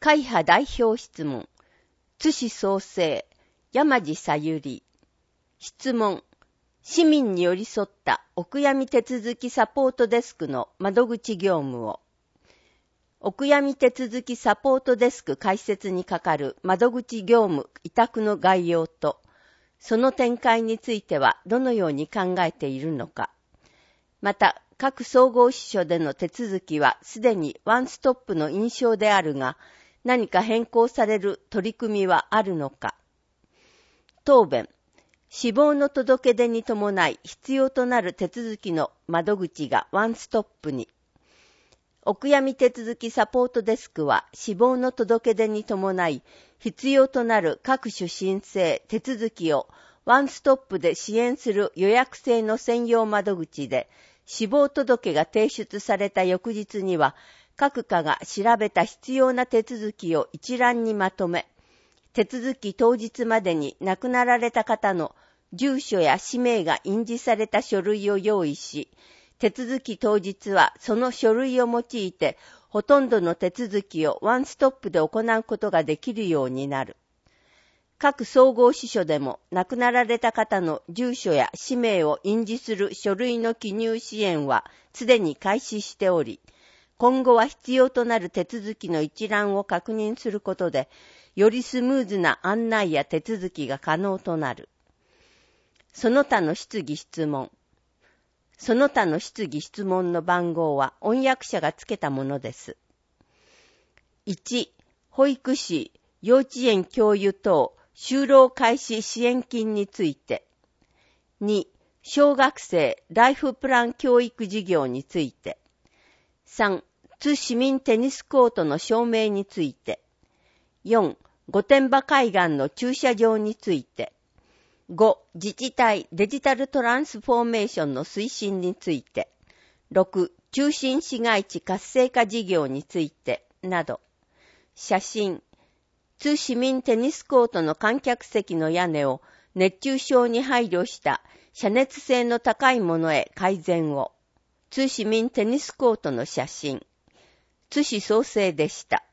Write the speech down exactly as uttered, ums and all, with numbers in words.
会派代表質問。津市創生、山地さゆり。質問。市民に寄り添ったお悔やみ手続きサポートデスクの窓口業務を。お悔やみ手続きサポートデスク開設にかかる窓口業務委託の概要と、その展開についてはどのように考えているのか。また、各総合支所での手続きはすでにワンストップの印象であるが、何か変更される取り組みはあるのか。答弁。死亡の届け出に伴い必要となる手続きの窓口がワンストップに。お悔やみ手続きサポートデスクは死亡の届け出に伴い必要となる各種申請、手続きをワンストップで支援する予約制の専用窓口で、死亡届が提出された翌日には各課が調べた必要な手続きを一覧にまとめ、手続き当日までに亡くなられた方の住所や氏名が印字された書類を用意し、手続き当日はその書類を用いてほとんどの手続きをワンストップで行うことができるようになる。各総合支所でも亡くなられた方の住所や氏名を印字する書類の記入支援はすでに開始しており、今後は必要となる手続きの一覧を確認することで、よりスムーズな案内や手続きが可能となる。その他の質疑質問。その他の質疑質問の番号は音訳者がつけたものです。いち、保育士、幼稚園教諭等、就労開始支援金について。に、小学生ライフプラン教育事業について。さん、津市民テニスコートの証明について。よん、御殿場海岸の駐車場について。ご、自治体デジタルトランスフォーメーションの推進について。ろく、中心市街地活性化事業について、など。写真。津市民テニスコートの観客席の屋根を熱中症に配慮した遮熱性の高いものへ改善を。津市民テニスコートの写真。津市創生でした。